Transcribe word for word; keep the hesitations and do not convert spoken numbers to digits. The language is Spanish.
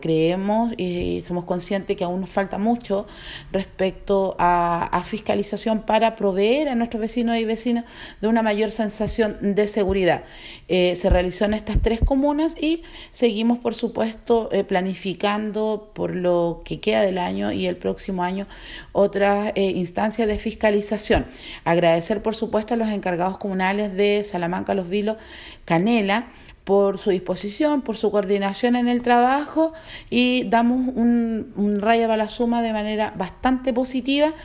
Creemos y somos conscientes que aún nos falta mucho respecto a, a fiscalización para proveer a nuestros vecinos y vecinas de una mayor sensación de seguridad. Eh, se realizó en estas tres comunas y seguimos, por supuesto, eh, planificando por lo que queda del año y el próximo año otras eh, instancias de fiscalización. Agradecer, por supuesto, a los encargados comunales de Salamanca, Los Vilos, Canela, por su disposición, por su coordinación en el trabajo, y damos un, un rayo a la suma de manera bastante positiva